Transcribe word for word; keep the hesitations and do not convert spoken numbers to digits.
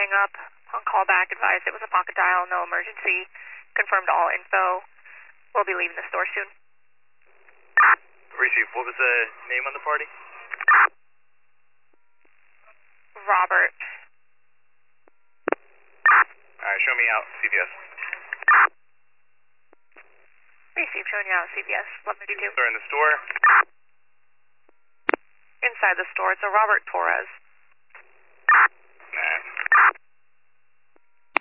hang up. On callback, advised it was a pocket dial, no emergency. Confirmed all info. We'll be leaving the store soon. Receive. What was the name on the party? Robert. Alright, show me out, C V S. Receive, showing you out, C V S, eleven fifty-two. They're in the store. Inside the store, it's a Robert Torres.